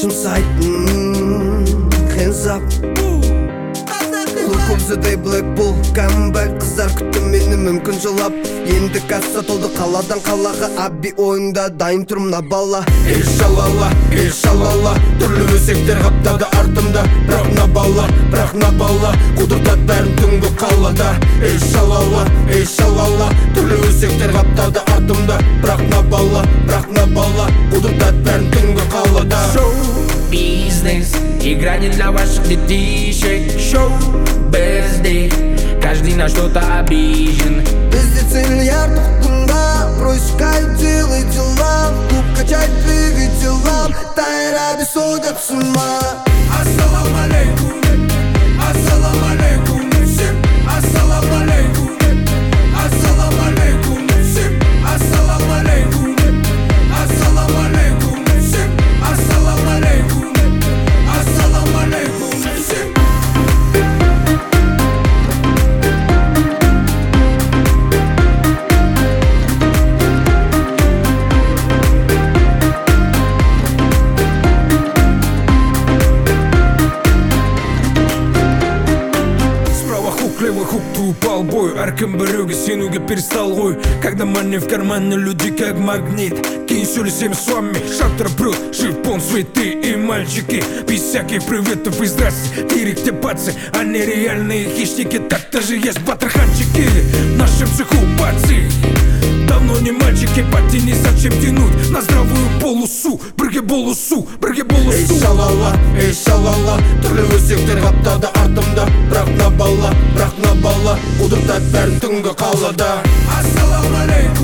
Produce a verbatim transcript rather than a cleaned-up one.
inside, mm, hands up. Курсыдай Black Bull, comeback. Қыздар күтті мені мүмкін жылап. Енді касса толды қаладан қалаға. Аби ойында дайын тұрмын на бала. Ей шалала, ей шалала, түрлі өсектер қаптады артымда. Бірақ на бала, бірақ на бала, құдыртат бәрін түнгі қалада. Ей шалала, ей шалала, түрлі өсектер қаптады артымда. Бірақ на бала, бірақ на бала, құдыртат бәрін түнгі қалада. Шоу-бизнес, игра не для ваших детишек. Шоу-бездей, каждый на что-то обижен. Бізде цель яр тұқтында, проискай, делай дела. Клуб качать, двигай тела, тайра без судят с ума. Ассалам алейкум, ассалам алейкум всем, ассалам алейкум, ассалам алейкум всем, ассалам алейкум, ассалам алейкум всем, ассалам алейкум, ассалам алейкум всем. Левый хук, ты упал бой. Әркім біреуге сенуге перестал ғой. Когда money в кармане, люди как магнит. Кинь сөйлесем с вами, шаттер брюд, шипон, цветы и мальчики. Без всяких приветов и здрасте. Директе пацы, они реальные хищники. Так-то же есть батраханчики в нашем цеху пацы. Давно не мальчики, потяни, зачем тянуть на здравую полосу. Бірге болысу, бірге болысу. Ей шалала, ей шалала, түрлі өсектер қаптады артымда. Бірақ на бала, бірақ на бала, құдыртат бәрін түнгі қалада. Ассалам алейкум.